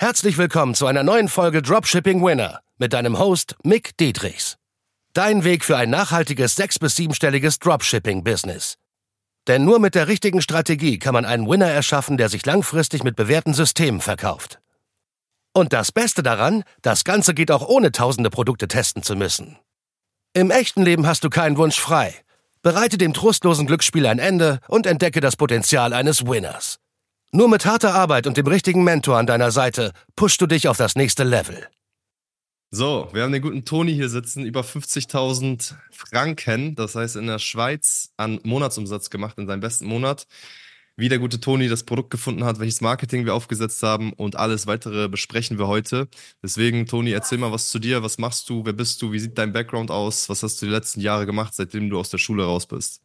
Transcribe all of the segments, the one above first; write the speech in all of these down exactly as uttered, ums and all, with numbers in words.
Herzlich willkommen zu einer neuen Folge Dropshipping Winner mit deinem Host Mick Dietrichs. Dein Weg für ein nachhaltiges sechs- bis siebenstelliges Dropshipping-Business. Denn nur mit der richtigen Strategie kann man einen Winner erschaffen, der sich langfristig mit bewährten Systemen verkauft. Und das Beste daran, das Ganze geht auch ohne tausende Produkte testen zu müssen. Im echten Leben hast du keinen Wunsch frei. Bereite dem trostlosen Glücksspiel ein Ende und entdecke das Potenzial eines Winners. Nur mit harter Arbeit und dem richtigen Mentor an deiner Seite pushst du dich auf das nächste Level. So, wir haben den guten Toni hier sitzen, über fünfzigtausend Franken, das heißt in der Schweiz, an Monatsumsatz gemacht in seinem besten Monat. Wie der gute Toni das Produkt gefunden hat, welches Marketing wir aufgesetzt haben und alles weitere besprechen wir heute. Deswegen, Toni, erzähl mal was zu dir. Was machst du? Wer bist du? Wie sieht dein Background aus? Was hast du die letzten Jahre gemacht, seitdem du aus der Schule raus bist?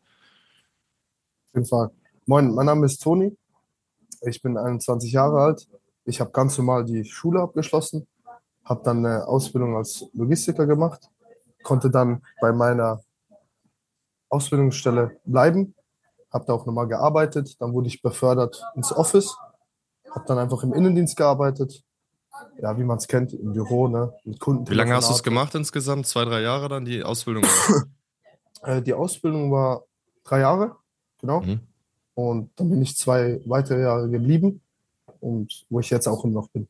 Auf jeden Fall. Moin, mein Name ist Toni. Ich bin einundzwanzig Jahre alt. Ich habe ganz normal die Schule abgeschlossen, habe dann eine Ausbildung als Logistiker gemacht, konnte dann bei meiner Ausbildungsstelle bleiben, habe da auch nochmal gearbeitet. Dann wurde ich befördert ins Office, habe dann einfach im Innendienst gearbeitet. Ja, wie man es kennt, im Büro, ne, mit Kunden. Wie lange hast du es gemacht insgesamt? Zwei, drei Jahre dann die Ausbildung? äh, die Ausbildung war drei Jahre, genau. Mhm. Und dann bin ich zwei weitere Jahre geblieben und wo ich jetzt auch noch bin.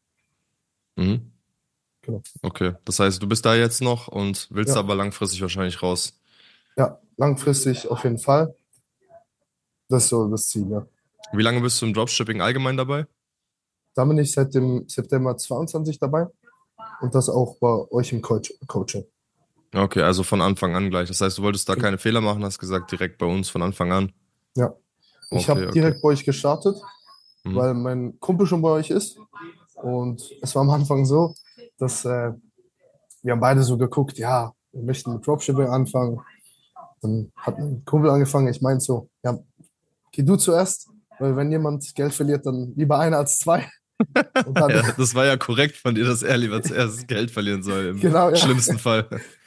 Mhm. Genau. Okay, das heißt, du bist da jetzt noch und willst Ja. aber langfristig wahrscheinlich raus. Ja, langfristig auf jeden Fall. Das ist so das Ziel, ja. Wie lange bist du im Dropshipping allgemein dabei? Da bin ich seit dem September zweiundzwanzig dabei und das auch bei euch im Coach Coaching. Okay, also von Anfang an gleich. Das heißt, du wolltest da Genau. keine Fehler machen, hast gesagt, direkt bei uns von Anfang an. Ja. Ich Okay, habe okay. direkt bei euch gestartet, Mhm. weil mein Kumpel schon bei euch ist. Und es war am Anfang so, dass äh, wir haben beide so geguckt, ja, wir möchten mit Dropshipping anfangen. Dann hat mein Kumpel angefangen, ich meinte so, ja, geh du zuerst, weil wenn jemand Geld verliert, dann lieber einer als zwei. Und dann, Ja, das war ja korrekt von dir, dass er lieber zuerst Geld verlieren soll, im Genau, ja. schlimmsten Fall.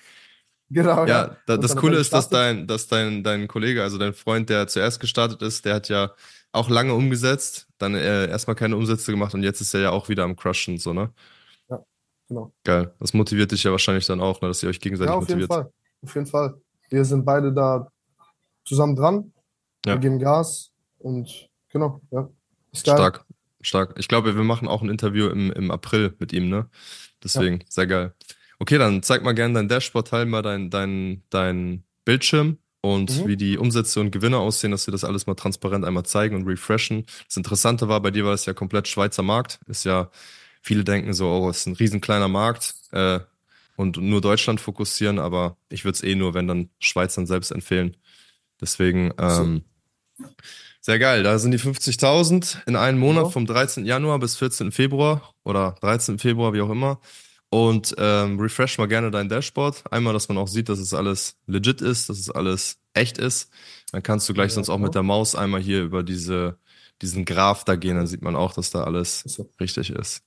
genau, ja. Ja, da, Und das dann hat Coole er ist, dass gestartet. dein, dass dein, dein Kollege, also dein Freund, der zuerst gestartet ist, der hat ja auch lange umgesetzt, dann äh, erstmal keine Umsätze gemacht und jetzt ist er ja auch wieder am Crushen, so, ne? Ja, genau. Geil. Das motiviert dich ja wahrscheinlich dann auch, ne, dass ihr euch gegenseitig Ja, auf jeden motiviert. Fall. Auf jeden Fall. Wir sind beide da zusammen dran. Ja. Wir geben Gas und genau, ja. Ist geil. Stark, stark. Ich glaube, wir machen auch ein Interview im, im April mit ihm, ne? Deswegen, sehr geil. Okay, dann zeig mal gerne dein Dashboard, teil mal dein, dein, dein Bildschirm und Mhm. wie die Umsätze und Gewinne aussehen, dass wir das alles mal transparent einmal zeigen und refreshen. Das Interessante war, bei dir war das ja komplett Schweizer Markt. Ist ja, viele denken so, oh, es ist ein riesen kleiner Markt äh, und nur Deutschland fokussieren, aber ich würde es eh nur, wenn dann Schweizern selbst empfehlen. Deswegen, ähm, sehr geil. Da sind die fünfzigtausend in einem Monat Genau. vom dreizehnten Januar bis vierzehnten Februar oder dreizehnten Februar, wie auch immer. Und ähm, refresh mal gerne dein Dashboard. Einmal, dass man auch sieht, dass es alles legit ist, dass es alles echt ist. Dann kannst du gleich Ja, sonst auch genau. mit der Maus einmal hier über diese, diesen Graph da gehen. Dann sieht man auch, dass da alles So, richtig ist.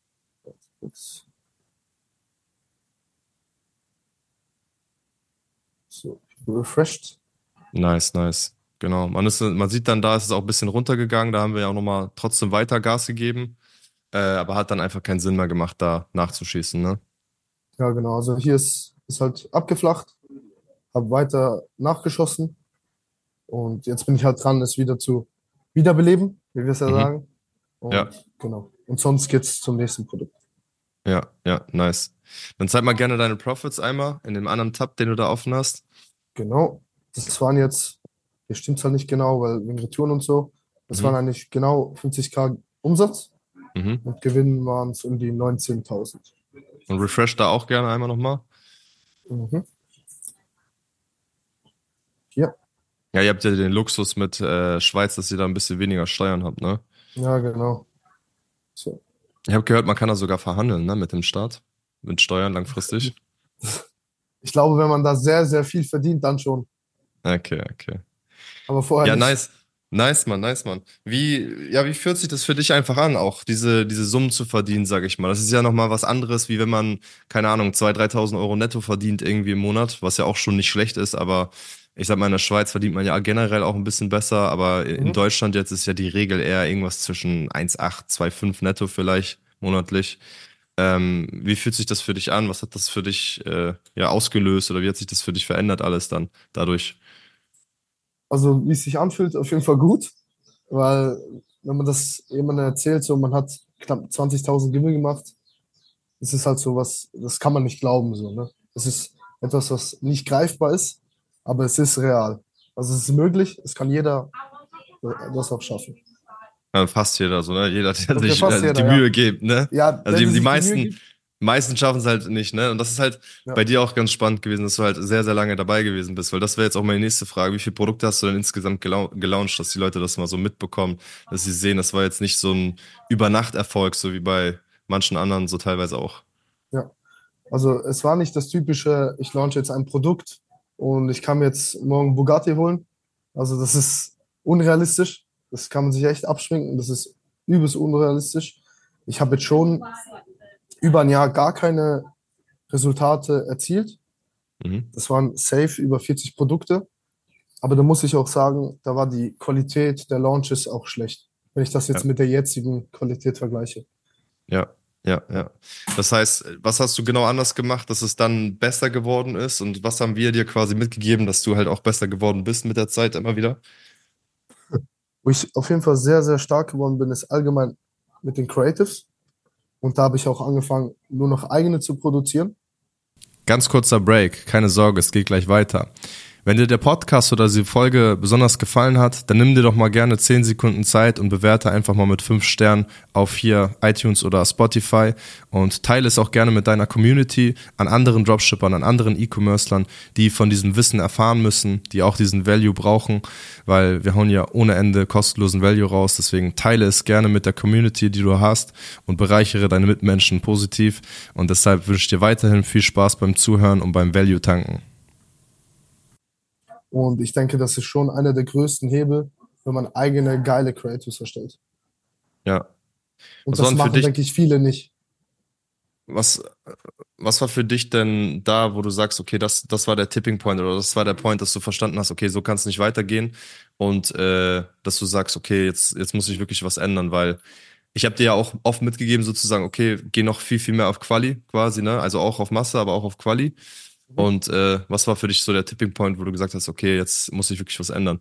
ups. So, refreshed. Nice, nice. Genau. Man, ist, man sieht dann, da ist es auch ein bisschen runtergegangen. Da haben wir ja auch nochmal trotzdem weiter Gas gegeben. Äh, aber hat dann einfach keinen Sinn mehr gemacht, da nachzuschießen, ne? Ja, genau. Also hier ist, ist halt abgeflacht, habe weiter nachgeschossen und jetzt bin ich halt dran, es wieder zu wiederbeleben, wie wir es ja Mhm. sagen. Und Ja. genau. Und sonst geht's zum nächsten Produkt. Ja, ja, nice. Dann zeig mal gerne deine Profits einmal in dem anderen Tab, den du da offen hast. Genau. Das waren jetzt, hier stimmt's halt nicht genau, weil wegen Retouren und so. Das Mhm. waren eigentlich genau fünfzigtausend Umsatz Mhm. und Gewinn waren es um die neunzehntausend. Und refresh da auch gerne einmal nochmal. Mhm. Hier. Ja, ihr habt ja den Luxus mit äh, Schweiz, dass ihr da ein bisschen weniger Steuern habt, ne? Ja, genau. So. Ich habe gehört, man kann da sogar verhandeln, ne, mit dem Staat. Mit Steuern langfristig. Ich glaube, wenn man da sehr, sehr viel verdient, dann schon. Okay, okay. Aber vorher Ja, nicht. nice. Nice, Mann, nice, Mann. Wie, ja, wie fühlt sich das für dich einfach an, auch diese, diese Summen zu verdienen, sag ich mal? Das ist ja nochmal was anderes, wie wenn man, keine Ahnung, zweitausend, dreitausend Euro netto verdient irgendwie im Monat, was ja auch schon nicht schlecht ist, aber ich sag mal, in der Schweiz verdient man ja generell auch ein bisschen besser, aber in Mhm. Deutschland jetzt ist ja die Regel eher irgendwas zwischen eins Komma acht, zwei Komma fünf netto vielleicht, monatlich. Ähm, wie fühlt sich das für dich an? Was hat das für dich äh, ja, ausgelöst oder wie hat sich das für dich verändert alles dann dadurch? Also, wie es sich anfühlt, auf jeden Fall gut, weil wenn man das jemandem erzählt, so man hat knapp zwanzigtausend Gewinn gemacht, es ist halt so was, das kann man nicht glauben, so, ne? Es ist etwas, was nicht greifbar ist, aber es ist real. Also es ist möglich, es kann jeder äh, das auch schaffen. Ja, fast jeder so, ne? Jeder, der Okay, sich fast äh, die jeder, ja. Mühe gibt, ne? Ja, Also wenn die, sie die sich die Mühe meisten, gibt, meisten schaffen es halt nicht, ne? Und das ist halt ja. bei dir auch ganz spannend gewesen, dass du halt sehr, sehr lange dabei gewesen bist, weil das wäre jetzt auch meine nächste Frage. Wie viele Produkte hast du denn insgesamt gelau gelauncht, dass die Leute das mal so mitbekommen, dass sie sehen, das war jetzt nicht so ein Übernachterfolg, so wie bei manchen anderen, so teilweise auch. Ja. Also es war nicht das typische, ich launche jetzt ein Produkt und ich kann mir jetzt morgen Bugatti holen. Also das ist unrealistisch. Das kann man sich echt abschminken. Das ist übelst unrealistisch. Ich habe jetzt schon über ein Jahr gar keine Resultate erzielt. Mhm. Das waren safe über vierzig Produkte. Aber da muss ich auch sagen, da war die Qualität der Launches auch schlecht, wenn ich das Ja. jetzt mit der jetzigen Qualität vergleiche. Ja, ja, ja. Das heißt, was hast du genau anders gemacht, dass es dann besser geworden ist? Und was haben wir dir quasi mitgegeben, dass du halt auch besser geworden bist mit der Zeit immer wieder? Wo ich auf jeden Fall sehr, sehr stark geworden bin, ist allgemein mit den Creatives. Und da habe ich auch angefangen, nur noch eigene zu produzieren. Ganz kurzer Break, keine Sorge, es geht gleich weiter. Wenn dir der Podcast oder die Folge besonders gefallen hat, dann nimm dir doch mal gerne zehn Sekunden Zeit und bewerte einfach mal mit fünf Sternen auf hier iTunes oder Spotify und teile es auch gerne mit deiner Community, an anderen Dropshippern, an anderen E-Commercern, die von diesem Wissen erfahren müssen, die auch diesen Value brauchen, weil wir hauen ja ohne Ende kostenlosen Value raus, deswegen teile es gerne mit der Community, die du hast und bereichere deine Mitmenschen positiv und deshalb wünsche ich dir weiterhin viel Spaß beim Zuhören und beim Value tanken. Und ich denke, das ist schon einer der größten Hebel, wenn man eigene geile Creatives erstellt. Ja. Und Was war das denn für machen, dich, denke ich, viele nicht. was, was war für dich denn da, wo du sagst, okay, das, das war der Tipping Point oder das war der Point, dass du verstanden hast, okay, so kann es nicht weitergehen und äh, dass du sagst, okay, jetzt, jetzt muss ich wirklich was ändern, weil ich habe dir ja auch oft mitgegeben, sozusagen, okay, geh noch viel, viel mehr auf Quali quasi, ne? Also auch auf Masse, aber auch auf Quali. Mhm. Und äh, was war für dich so der Tipping Point, wo du gesagt hast, okay, jetzt muss ich wirklich was ändern?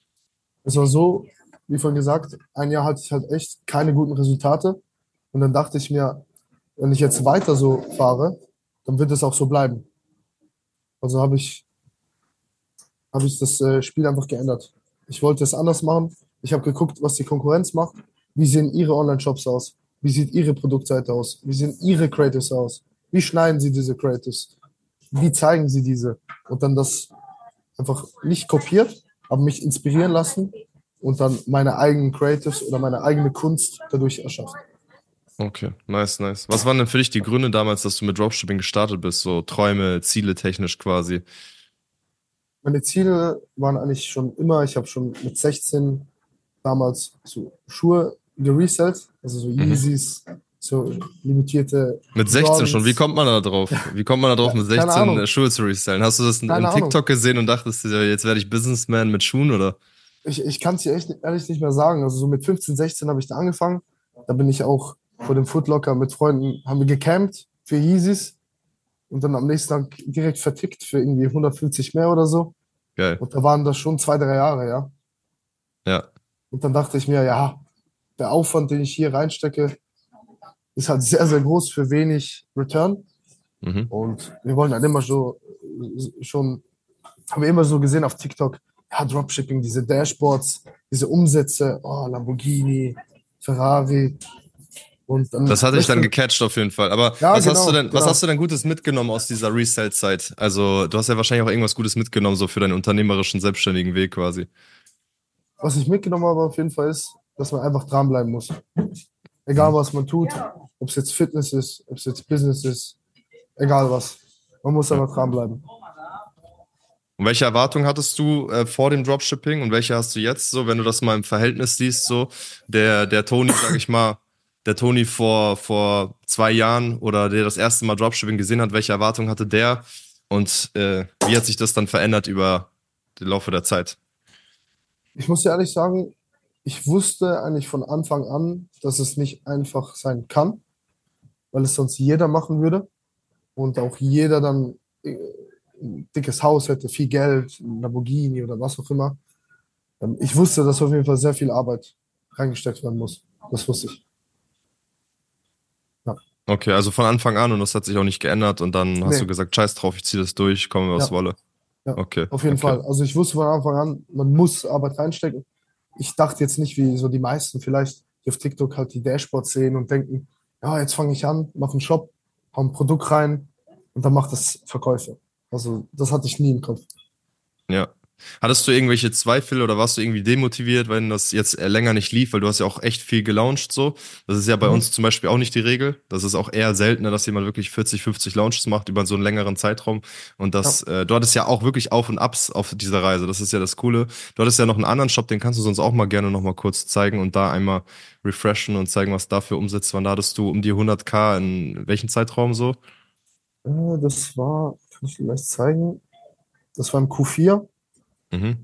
Es war so, wie vorhin gesagt, ein Jahr hatte ich halt echt keine guten Resultate. Und dann dachte ich mir, wenn ich jetzt weiter so fahre, dann wird es auch so bleiben. Also habe ich, habe ich das äh, Spiel einfach geändert. Ich wollte es anders machen. Ich habe geguckt, was die Konkurrenz macht. Wie sehen ihre Online-Shops aus? Wie sieht ihre Produktseite aus? Wie sehen ihre Creatives aus? Wie schneiden sie diese Creatives? Wie zeigen sie diese? Und dann das einfach nicht kopiert, aber mich inspirieren lassen und dann meine eigenen Creatives oder meine eigene Kunst dadurch erschaffen. Okay, nice, nice. Was waren denn für dich die Gründe damals, dass du mit Dropshipping gestartet bist? So Träume, Ziele technisch quasi. Meine Ziele waren eigentlich schon immer, ich habe schon mit sechzehn damals so Schuhe geresellt, also so Mhm. Yeezys, so limitierte Mit sechzehn schon, wie Jordans. kommt man da drauf? Wie kommt man da drauf, Ja, mit keine sechzehn äh, Ahnung, Schuhe zu resellen? Hast du das in, in keine Ahnung. TikTok gesehen und dachtest dir, jetzt werde ich Businessman mit Schuhen oder? Ich, ich kann es dir echt ehrlich nicht mehr sagen. Also so mit fünfzehn, sechzehn habe ich da angefangen. Da bin ich auch vor dem Footlocker mit Freunden, haben wir gecampt für Yeezys und dann am nächsten Tag direkt vertickt für irgendwie hundertfünfzig mehr oder so. Geil. Und da waren das schon zwei, drei Jahre, ja. Ja. Und dann dachte ich mir, ja, der Aufwand, den ich hier reinstecke, ist halt sehr, sehr groß für wenig Return. Mhm. Und wir wollen dann immer so, schon, haben wir immer so gesehen auf TikTok, ja, Dropshipping, diese Dashboards, diese Umsätze, oh, Lamborghini, Ferrari. Und dann Das hatte ich dann möchte, gecatcht auf jeden Fall. Aber ja, was hast du genau, denn, was genau. hast du denn Gutes mitgenommen aus dieser Resell-Zeit? Also, du hast ja wahrscheinlich auch irgendwas Gutes mitgenommen, so für deinen unternehmerischen, selbstständigen Weg quasi. Was ich mitgenommen habe auf jeden Fall ist, dass man einfach dranbleiben muss. Egal, Mhm. was man tut, ob es jetzt Fitness ist, ob es jetzt Business ist, egal was. Man muss Ja. einfach dranbleiben. Und welche Erwartungen hattest du äh, vor dem Dropshipping und welche hast du jetzt so, wenn du das mal im Verhältnis siehst, so der, der Toni, sag ich mal, der Toni vor, vor zwei Jahren oder der das erste Mal Dropshipping gesehen hat, welche Erwartungen hatte der und äh, wie hat sich das dann verändert über den Laufe der Zeit? Ich muss dir ehrlich sagen, ich wusste eigentlich von Anfang an, dass es nicht einfach sein kann. weil es sonst jeder machen würde und auch jeder dann äh, ein dickes Haus hätte, viel Geld, ein Lamborghini oder was auch immer. Ähm, Ich wusste, dass auf jeden Fall sehr viel Arbeit reingesteckt werden muss. Das wusste ich. Ja. Okay, also von Anfang an und das hat sich auch nicht geändert und dann hast du Nee, gesagt, scheiß drauf, ich ziehe das durch, komme was ja, wolle. ja, Okay, auf jeden okay. Fall. Also ich wusste von Anfang an, man muss Arbeit reinstecken. Ich dachte jetzt nicht, wie so die meisten vielleicht, die auf TikTok halt die Dashboards sehen und denken, ja, jetzt fange ich an, mache einen Shop, hau ein Produkt rein und dann macht das Verkäufe. Also das hatte ich nie im Kopf. Ja. Hattest du irgendwelche Zweifel oder warst du irgendwie demotiviert, wenn das jetzt äh, länger nicht lief? Weil du hast ja auch echt viel gelauncht so. Das ist ja bei Mhm. uns zum Beispiel auch nicht die Regel. Das ist auch eher seltener, dass jemand wirklich vierzig, fünfzig Launches macht über so einen längeren Zeitraum. Und Ja. das, äh, du hattest ja auch wirklich Auf und Abs auf dieser Reise. Das ist ja das Coole. Du hattest ja noch einen anderen Shop, den kannst du sonst auch mal gerne noch mal kurz zeigen und da einmal refreshen und zeigen, was da für Umsätze waren. Da hattest du um die hundert k in welchem Zeitraum so? Äh, Das war, kann ich dir gleich zeigen, das war im Q vier. Mhm.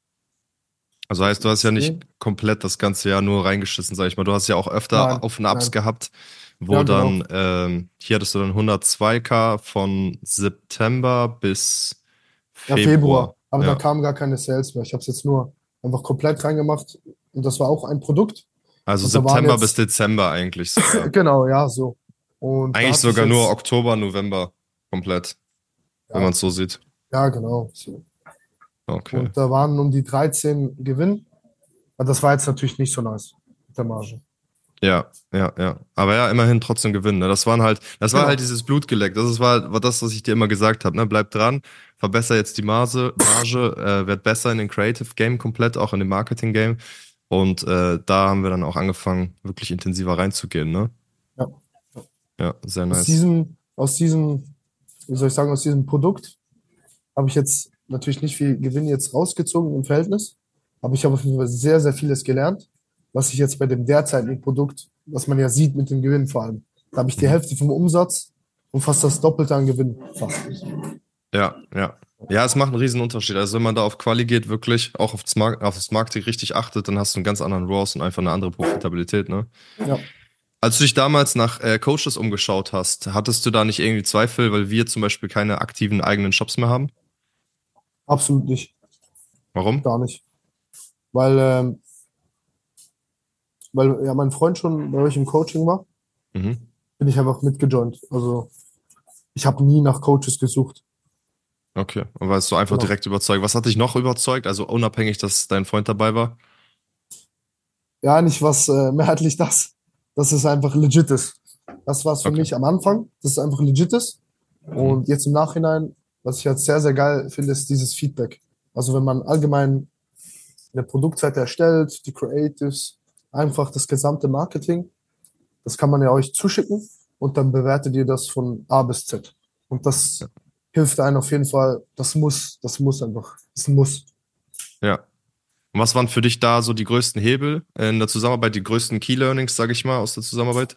Also heißt, du hast ja nicht Sehen. komplett das ganze Jahr nur reingeschissen, sag ich mal. Du hast ja auch öfter Nein, Auf- und Abs nein. gehabt, wo Ja, genau. dann, ähm, hier hattest du dann hundertzwei k von September bis Ja, Februar. Februar. Aber da Ja. kamen gar keine Sales mehr. Ich habe es jetzt nur einfach komplett reingemacht. Und das war auch ein Produkt. Also Und da waren September bis jetzt, Dezember eigentlich sogar. genau, ja, so. Und da Eigentlich hatte ich sogar nur jetzt, Oktober, November komplett, wenn man ja, es so sieht. ja, genau. So. Okay. Und da waren um die dreizehn Gewinn. Aber das war jetzt natürlich nicht so nice mit der Marge. Ja, ja, ja. Aber ja, immerhin trotzdem gewinnen. Ne? Das waren halt, das war halt Genau. dieses Blutgeleckt. Das ist, war, war das, was ich dir immer gesagt habe. Ne? Bleib dran, verbessere jetzt die Marge, Marge äh, werd besser in den Creative Game komplett, auch in dem Marketing Game. Und äh, da haben wir dann auch angefangen, wirklich intensiver reinzugehen. Ne? Ja. Ja, sehr Aus nice. diesem, aus diesem, wie soll ich sagen, aus diesem Produkt habe ich jetzt natürlich nicht viel Gewinn jetzt rausgezogen im Verhältnis, aber ich habe auf jeden Fall sehr, sehr vieles gelernt, was ich jetzt bei dem derzeitigen Produkt, was man ja sieht mit dem Gewinn vor allem, da habe ich die Mhm. Hälfte vom Umsatz und fast das Doppelte an Gewinn. Fast. Ja, ja. Ja, es macht einen riesen Unterschied. Also wenn man da auf Quali geht, wirklich auch auf das, Mar auf das Marketing richtig achtet, dann hast du einen ganz anderen R O A S und einfach eine andere Profitabilität, ne? Ja, Als du dich damals nach äh, Coaches umgeschaut hast, hattest du da nicht irgendwie Zweifel, weil wir zum Beispiel keine aktiven eigenen Shops mehr haben? absolut nicht, Warum? gar nicht. Weil, ähm, weil ja mein Freund schon bei euch im Coaching war, Mhm. bin ich einfach mitgejoint. Also ich habe nie nach Coaches gesucht. Okay. Und warst du einfach Genau. direkt überzeugt? Was hat dich noch überzeugt? Also unabhängig, dass dein Freund dabei war? Ja, nicht was äh, mehrheitlich das, dass es einfach legit ist. Das war es für Okay. mich am Anfang, dass es einfach legit ist. Mhm. Und jetzt im Nachhinein, was ich jetzt sehr, sehr geil finde, ist dieses Feedback. Also wenn man allgemein eine Produktseite erstellt, die Creatives, einfach das gesamte Marketing, das kann man ja euch zuschicken und dann bewertet ihr das von A bis Z. Und das hilft einem auf jeden Fall, das muss, das muss einfach, das ist ein Muss. Ja. Und was waren für dich da so die größten Hebel in der Zusammenarbeit, die größten Key Learnings, sage ich mal, aus der Zusammenarbeit?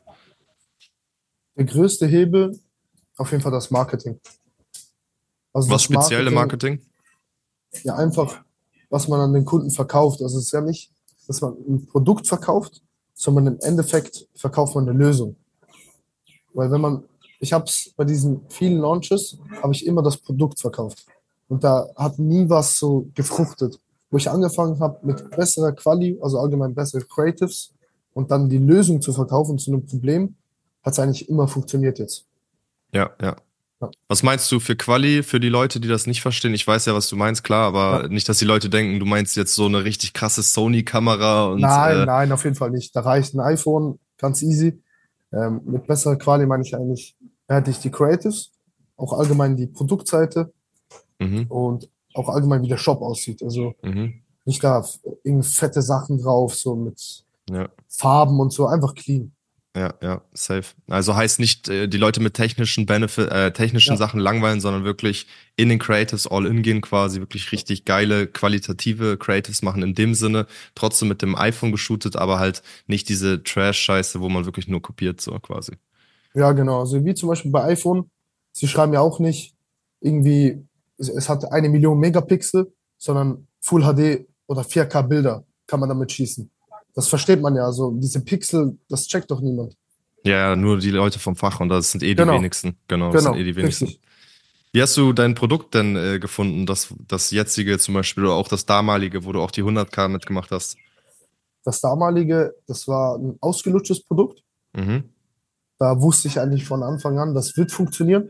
Der größte Hebel, auf jeden Fall das Marketing. Also Was das speziell im Marketing, Marketing? ja einfach, was man an den Kunden verkauft. Also es ist ja nicht, dass man ein Produkt verkauft, sondern im Endeffekt verkauft man eine Lösung. Weil wenn man, ich habe es bei diesen vielen Launches, habe ich immer das Produkt verkauft. Und da hat nie was so gefruchtet. Wo ich angefangen habe mit besserer Quali, also allgemein bessere Creatives und dann die Lösung zu verkaufen zu einem Problem, hat es eigentlich immer funktioniert jetzt. Ja, ja. Ja. Was meinst du für Quali, für die Leute, die das nicht verstehen? Ich weiß ja, was du meinst, klar, aber Ja. nicht, dass die Leute denken, du meinst jetzt so eine richtig krasse Sony-Kamera und Nein, äh, nein, auf jeden Fall nicht. Da reicht ein iPhone, ganz easy. Ähm, mit besserer Quali meine ich eigentlich, da hätte ich die Creatives, auch allgemein die Produktseite mhm, und auch allgemein, wie der Shop aussieht. Also mhm, nicht da f- irgendwie fette Sachen drauf, so mit ja, Farben und so, einfach clean. ja, ja, safe. Also heißt nicht, äh, die Leute mit technischen Benefit, äh, technischen Ja, Sachen langweilen, sondern wirklich in den Creatives all in gehen quasi, wirklich richtig geile, qualitative Creatives machen in dem Sinne, trotzdem mit dem iPhone geshootet, aber halt nicht diese Trash-Scheiße, wo man wirklich nur kopiert, so quasi. ja, genau. Also wie zum Beispiel bei iPhone, sie schreiben ja auch nicht irgendwie, es, es hat eine Million Megapixel, sondern Full H D oder vier K Bilder kann man damit schießen. Das versteht man ja. Also diese Pixel, das checkt doch niemand. Ja, ja, nur die Leute vom Fach und das sind eh die Genau, wenigsten. Genau, das genau, sind eh die wenigsten. richtig. Wie hast du dein Produkt denn äh, gefunden, das, das jetzige zum Beispiel oder auch das damalige, wo du auch die hundert K mitgemacht hast? Das damalige, das war ein ausgelutschtes Produkt. Mhm. Da wusste ich eigentlich von Anfang an, das wird funktionieren.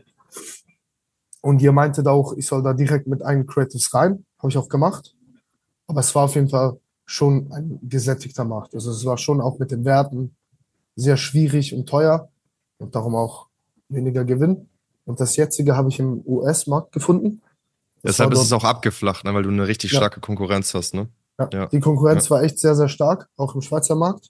Und ihr meintet auch, ich soll da direkt mit einem Creatives rein. Habe ich auch gemacht. Aber es war auf jeden Fall schon ein gesättigter Markt. Also es war schon auch mit den Werten sehr schwierig und teuer und darum auch weniger Gewinn. Und das jetzige habe ich im U S-Markt gefunden. Das war Deshalb ist es dort, auch abgeflacht, ne, weil du eine richtig ja, starke Konkurrenz hast, ne? ja. Ja, Die ja. Konkurrenz war echt sehr, sehr stark, auch im Schweizer Markt.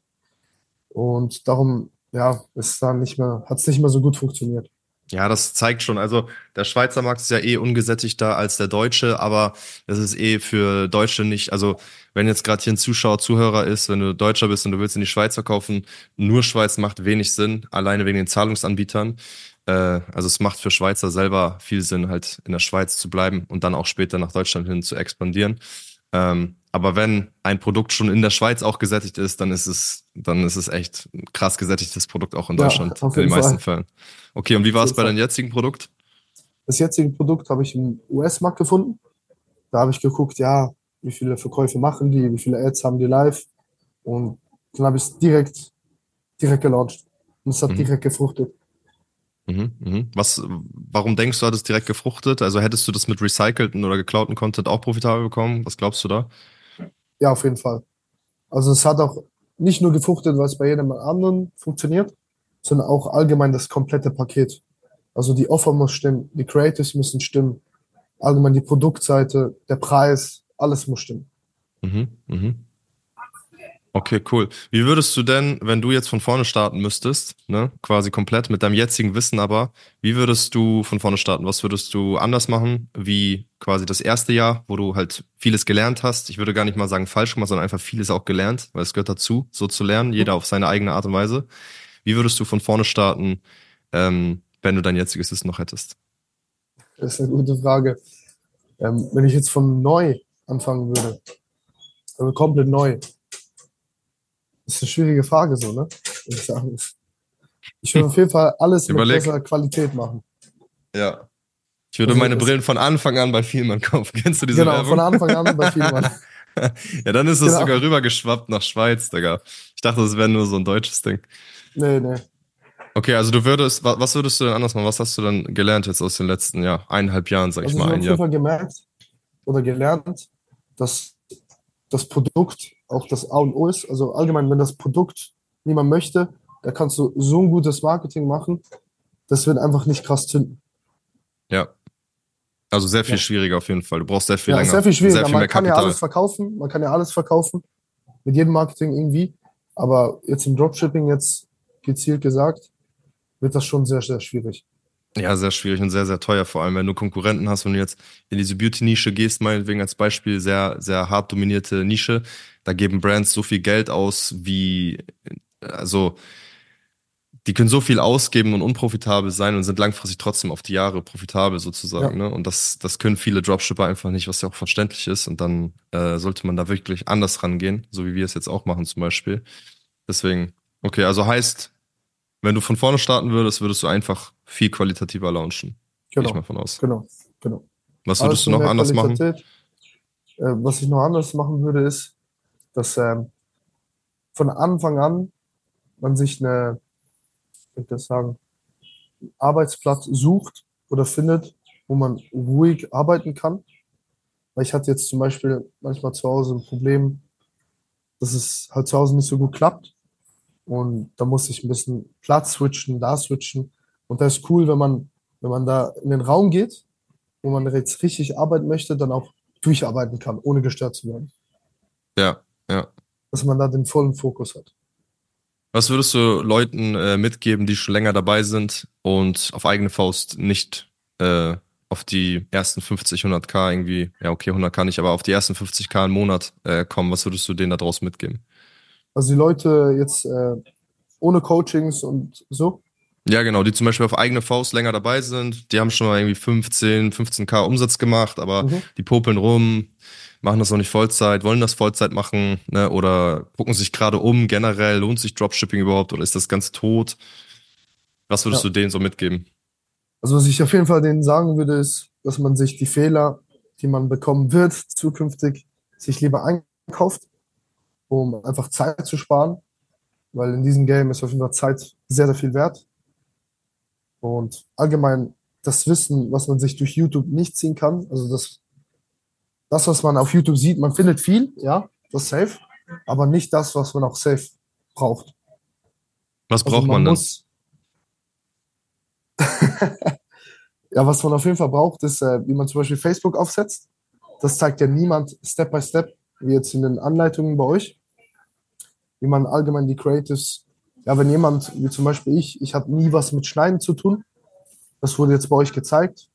Und darum, ja, ist dann nicht mehr, hat es nicht mehr so gut funktioniert. Ja, das zeigt schon. Also der Schweizer Markt ist ja eh ungesättigter als der deutsche, aber das ist eh für Deutsche nicht. Also wenn jetzt gerade hier ein Zuschauer, Zuhörer ist, wenn du Deutscher bist und du willst in die Schweiz verkaufen, nur Schweiz macht wenig Sinn, alleine wegen den Zahlungsanbietern. Äh, also es macht für Schweizer selber viel Sinn, halt in der Schweiz zu bleiben und dann auch später nach Deutschland hin zu expandieren. Ähm, aber wenn ein Produkt schon in der Schweiz auch gesättigt ist, dann ist es, dann ist es echt ein krass gesättigtes Produkt auch in Ja, Deutschland, auf in den jeden meisten Fall. Fällen. Okay, und wie Auf war es jeden bei Fall. deinem jetzigen Produkt? Das jetzige Produkt habe ich im U S-Markt gefunden. Da habe ich geguckt, ja, wie viele Verkäufe machen die, wie viele Ads haben die live. Und dann habe ich es direkt, direkt gelauncht. Und es hat Mhm. direkt gefruchtet. Mhm. Mhm. Was, warum denkst du, hat es direkt gefruchtet? Also hättest du das mit recycelten oder geklauten Content auch profitabel bekommen? Was glaubst du da? Ja, auf jeden Fall. Also es hat auch nicht nur gefruchtet, weil es bei jedem anderen funktioniert, sondern auch allgemein das komplette Paket. Also die Offer muss stimmen, die Creatives müssen stimmen, allgemein die Produktseite, der Preis, alles muss stimmen. Mhm. Mhm. Okay, cool. Wie würdest du denn, wenn du jetzt von vorne starten müsstest, ne, quasi komplett mit deinem jetzigen Wissen aber, wie würdest du von vorne starten? Was würdest du anders machen, wie quasi das erste Jahr, wo du halt vieles gelernt hast? Ich würde gar nicht mal sagen falsch gemacht, sondern einfach vieles auch gelernt, weil es gehört dazu, so zu lernen, jeder auf seine eigene Art und Weise. Wie würdest du von vorne starten, ähm, wenn du dein jetziges Wissen noch hättest? Das ist eine gute Frage. Ähm, wenn ich jetzt von neu anfangen würde, also komplett neu, ist eine schwierige Frage so, ne? Ich sage, ich würde auf jeden Fall alles mit Überleg. besserer Qualität machen. Ja. Ich würde Also meine es, Brillen von Anfang an bei Vielmann kaufen. Kennst du diese genau, von Werbung? Anfang an bei Vielmann. Ja, dann ist es Genau. sogar rübergeschwappt nach Schweiz, Digga. Ich dachte, das wäre nur so ein deutsches Ding. Nee, nee. Okay, also du würdest, wa- was würdest du denn anders machen? Was hast du denn gelernt jetzt aus den letzten, ja, eineinhalb Jahren, sag ich Also ich mal, habe ein auf jeden Jahr? Fall gemerkt oder gelernt, dass das Produkt auch das A und O ist. Also allgemein, wenn das Produkt niemand möchte, da kannst du so ein gutes Marketing machen, das wird einfach nicht krass zünden. Ja, also sehr viel Ja, schwieriger auf jeden Fall. Du brauchst sehr viel ja, ist sehr länger, viel sehr schwieriger. viel mehr Man kann ja alles Kapital. verkaufen, man kann ja alles verkaufen, mit jedem Marketing irgendwie. Aber jetzt im Dropshipping, jetzt gezielt gesagt, wird das schon sehr, sehr schwierig. Ja, sehr schwierig und sehr, sehr teuer, vor allem wenn du Konkurrenten hast, wenn du jetzt in diese Beauty-Nische gehst, meinetwegen als Beispiel, sehr, sehr hart dominierte Nische, da geben Brands so viel Geld aus, wie, also, die können so viel ausgeben und unprofitabel sein und sind langfristig trotzdem auf die Jahre profitabel sozusagen, Ja, ne? Und das, das können viele Dropshipper einfach nicht, was ja auch verständlich ist. Und dann äh, sollte man da wirklich anders rangehen, so wie wir es jetzt auch machen zum Beispiel. Deswegen, okay, also heißt, wenn du von vorne starten würdest, würdest du einfach viel qualitativer launchen. Gehe ich mal genau, von aus. genau, genau. Was würdest Alles du mit noch mehr anders machen? Qualität. Äh, was ich noch anders machen würde, ist, dass ähm, von Anfang an man sich eine, ich würde das sagen, Arbeitsplatz sucht oder findet, wo man ruhig arbeiten kann. Weil ich hatte jetzt zum Beispiel manchmal zu Hause ein Problem, dass es halt zu Hause nicht so gut klappt. Und da muss ich ein bisschen Platz switchen, da switchen. Und da ist cool, wenn man, wenn man da in den Raum geht, wo man jetzt richtig arbeiten möchte, dann auch durcharbeiten kann, ohne gestört zu werden. Ja, ja. Dass man da den vollen Fokus hat. Was würdest du Leuten äh, mitgeben, die schon länger dabei sind und auf eigene Faust nicht äh, auf die ersten fünfzig, hundert K irgendwie, ja okay, hundert K nicht, aber auf die ersten fünfzig K im Monat äh, kommen? Was würdest du denen da draußen mitgeben? Also die Leute jetzt äh, ohne Coachings und so. Ja, genau, die zum Beispiel auf eigene Faust länger dabei sind, die haben schon mal irgendwie fünfzehn, fünfzehn K Umsatz gemacht, aber Mhm. die popeln rum, machen das noch nicht Vollzeit, wollen das Vollzeit machen, ne, oder gucken sich gerade um, generell, lohnt sich Dropshipping überhaupt oder ist das ganz tot? Was würdest Ja. du denen so mitgeben? Also was ich auf jeden Fall denen sagen würde, ist, dass man sich die Fehler, die man bekommen wird, zukünftig sich lieber einkauft, um einfach Zeit zu sparen, weil in diesem Game ist auf jeden Fall Zeit sehr, sehr viel wert. Und allgemein das Wissen, was man sich durch YouTube nicht ziehen kann, also das, das, was man auf YouTube sieht, man findet viel, ja, das ist safe, aber nicht das, was man auch safe braucht. Was Also braucht man man dann? muss, ja, was man auf jeden Fall braucht, ist, äh, wie man zum Beispiel Facebook aufsetzt. Das zeigt ja niemand Step by Step, wie jetzt in den Anleitungen bei euch, wie man allgemein die Creatives, ja, wenn jemand, wie zum Beispiel ich, ich habe nie was mit Schneiden zu tun, das wurde jetzt bei euch gezeigt.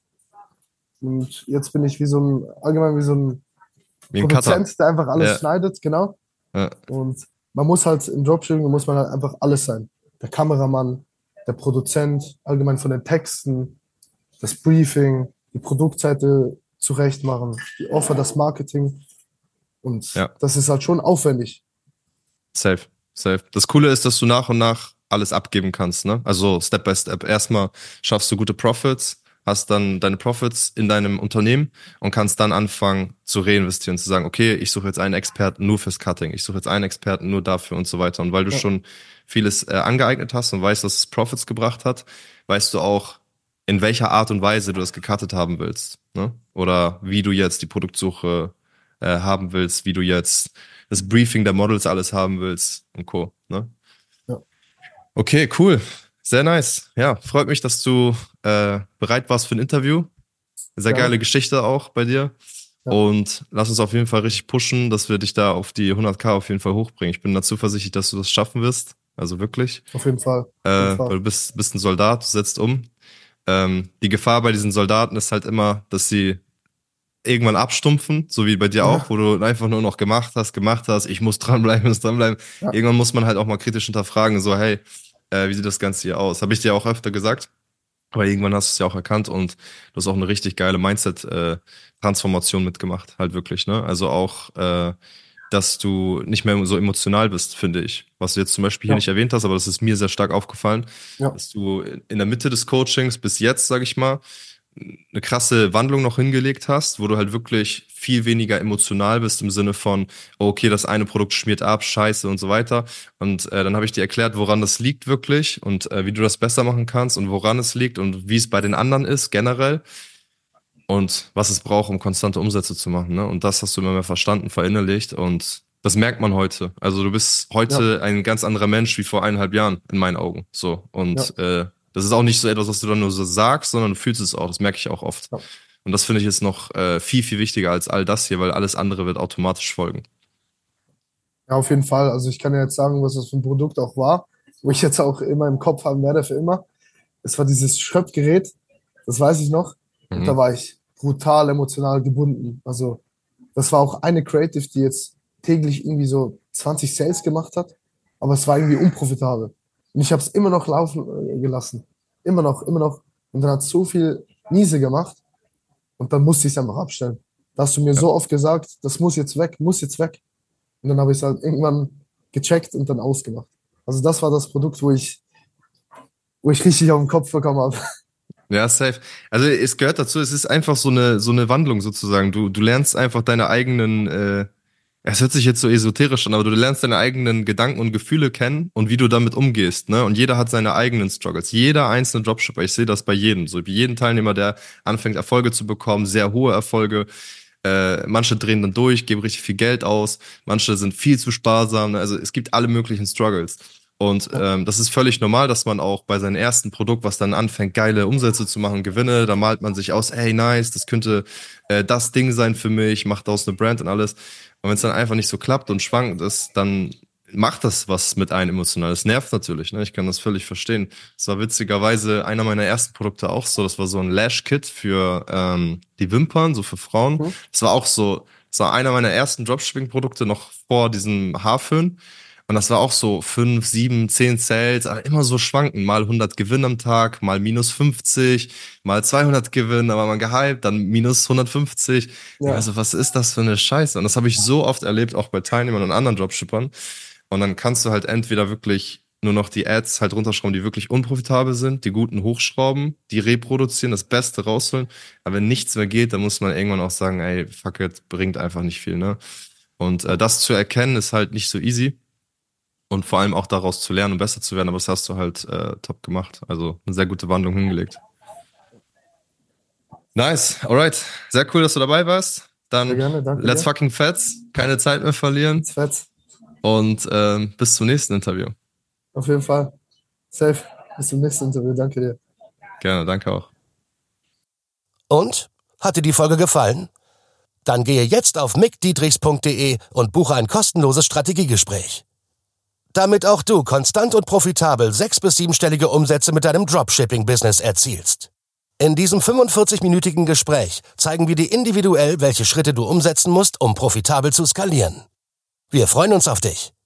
Und jetzt bin ich wie so ein, allgemein wie so ein Wie ein Cutter. Produzent, der einfach alles Ja. schneidet, genau. Ja. Und man muss halt im Dropshipping, muss man halt einfach alles sein. Der Kameramann, der Produzent, allgemein von den Texten, das Briefing, die Produktseite zurecht machen, die Offer, das Marketing. Und Ja. das ist halt schon aufwendig. Safe, safe. Das Coole ist, dass du nach und nach alles abgeben kannst, ne? Also Step by Step. Erstmal schaffst du gute Profits, hast dann deine Profits in deinem Unternehmen und kannst dann anfangen zu reinvestieren, zu sagen, okay, ich suche jetzt einen Experten nur fürs Cutting, ich suche jetzt einen Experten nur dafür und so weiter. Und weil du Ja. schon vieles äh, angeeignet hast und weißt, dass es Profits gebracht hat, weißt du auch, in welcher Art und Weise du das gecuttet haben willst, ne? Oder wie du jetzt die Produktsuche äh, haben willst, wie du jetzt das Briefing der Models alles haben willst und Co. Ne? Ja. Okay, cool. Sehr nice. Ja, freut mich, dass du äh, bereit warst für ein Interview. Sehr Gerne. geile Geschichte auch bei dir. Ja. Und lass uns auf jeden Fall richtig pushen, dass wir dich da auf die hunderttausend auf jeden Fall hochbringen. Ich bin da zuversichtlich, dass du das schaffen wirst. Also wirklich. Auf jeden Fall. Auf Äh, jeden Fall. weil du bist, bist ein Soldat, du setzt um. Ähm, die Gefahr bei diesen Soldaten ist halt immer, dass sie irgendwann abstumpfen, so wie bei dir Ja. auch, wo du einfach nur noch gemacht hast, gemacht hast, ich muss dranbleiben, muss dranbleiben. Ja. Irgendwann muss man halt auch mal kritisch hinterfragen, so, hey, äh, wie sieht das Ganze hier aus? Habe ich dir auch öfter gesagt, aber irgendwann hast du es ja auch erkannt und du hast auch eine richtig geile Mindset-Transformation mitgemacht, halt wirklich, ne? Also auch, äh, dass du nicht mehr so emotional bist, finde ich. Was du jetzt zum Beispiel hier Ja. nicht erwähnt hast, aber das ist mir sehr stark aufgefallen, Ja. dass du in der Mitte des Coachings bis jetzt, sage ich mal, eine krasse Wandlung noch hingelegt hast, wo du halt wirklich viel weniger emotional bist im Sinne von, oh, okay, das eine Produkt schmiert ab, scheiße und so weiter. Und äh, dann habe ich dir erklärt, woran das liegt wirklich und äh, wie du das besser machen kannst und woran es liegt und wie es bei den anderen ist generell und was es braucht, um konstante Umsätze zu machen. Ne? Und das hast du immer mehr verstanden, verinnerlicht und das merkt man heute. Also du bist heute ein ganz anderer Mensch wie vor eineinhalb Jahren in meinen Augen. So und äh, das ist auch nicht so etwas, was du dann nur so sagst, sondern du fühlst es auch. Das merke ich auch oft. Ja. Und das finde ich ist noch äh, viel, viel wichtiger als all das hier, weil alles andere wird automatisch folgen. Ja, auf jeden Fall. Also ich kann ja jetzt sagen, was das für ein Produkt auch war, wo ich jetzt auch immer im Kopf haben werde für immer. Es war dieses Schöpfgerät, das weiß ich noch. Und Mhm. da war ich brutal emotional gebunden. Also das war auch eine Creative, die jetzt täglich irgendwie so zwanzig Sales gemacht hat, aber es war irgendwie unprofitabel. Und ich habe es immer noch laufen äh, gelassen. Immer noch, immer noch. Und dann hat es so viel Miese gemacht und dann musste ich es einfach abstellen. Da hast du mir Ja. so oft gesagt, das muss jetzt weg, muss jetzt weg. Und dann habe ich es halt irgendwann gecheckt und dann ausgemacht. Also das war das Produkt, wo ich, wo ich richtig auf den Kopf bekommen habe. Ja, safe. Also es gehört dazu, es ist einfach so eine, so eine Wandlung sozusagen. Du, du lernst einfach deine eigenen, äh, es hört sich jetzt so esoterisch an, aber du lernst deine eigenen Gedanken und Gefühle kennen und wie du damit umgehst, ne? Und jeder hat seine eigenen Struggles. Jeder einzelne Dropshipper, ich sehe das bei jedem, so wie jeden Teilnehmer, der anfängt, Erfolge zu bekommen, sehr hohe Erfolge. Äh, manche drehen dann durch, geben richtig viel Geld aus, manche sind viel zu sparsam, ne? Also es gibt alle möglichen Struggles. Und ähm, das ist völlig normal, dass man auch bei seinem ersten Produkt, was dann anfängt, geile Umsätze zu machen, Gewinne, da malt man sich aus, ey, nice, das könnte äh, das Ding sein für mich, macht daraus eine Brand und alles. Und wenn es dann einfach nicht so klappt und schwankend ist, dann macht das was mit einem emotional. Das nervt natürlich, ne? Ich kann das völlig verstehen. Das war witzigerweise einer meiner ersten Produkte auch so. Das war so ein Lash-Kit für ähm, die Wimpern, so für Frauen. Mhm. Das war auch so, das war einer meiner ersten Dropshipping-Produkte noch vor diesem Haarföhn. Und das war auch so fünf, sieben, zehn Sales, aber immer so schwanken. Mal hundert Gewinn am Tag, mal minus fünfzig, mal zweihundert Gewinn, aber mal gehypt, dann minus hundertfünfzig. Ja. Also was ist das für eine Scheiße? Und das habe ich so oft erlebt, auch bei Teilnehmern und anderen Dropshippern. Und dann kannst du halt entweder wirklich nur noch die Ads halt runterschrauben, die wirklich unprofitabel sind, die guten hochschrauben, die reproduzieren, das Beste rausholen. Aber wenn nichts mehr geht, dann muss man irgendwann auch sagen, ey, fuck it, bringt einfach nicht viel, ne? Und äh, das zu erkennen ist halt nicht so easy. Und vor allem auch daraus zu lernen und besser zu werden. Aber das hast du halt äh, top gemacht. Also eine sehr gute Wandlung hingelegt. Nice, alright. Sehr cool, dass du dabei warst. Dann Sehr gerne, danke let's dir. fucking fets. Keine Zeit mehr verlieren. It's fett. Und ähm, bis zum nächsten Interview. Auf jeden Fall. Safe. Bis zum nächsten Interview. Danke dir. Gerne, danke auch. Und? Hat dir die Folge gefallen? Dann gehe jetzt auf mick dietrichs punkt de und buche ein kostenloses Strategiegespräch. Damit auch du konstant und profitabel sechs- bis siebenstellige Umsätze mit deinem Dropshipping-Business erzielst. In diesem fünfundvierzig-minütigen Gespräch zeigen wir dir individuell, welche Schritte du umsetzen musst, um profitabel zu skalieren. Wir freuen uns auf dich.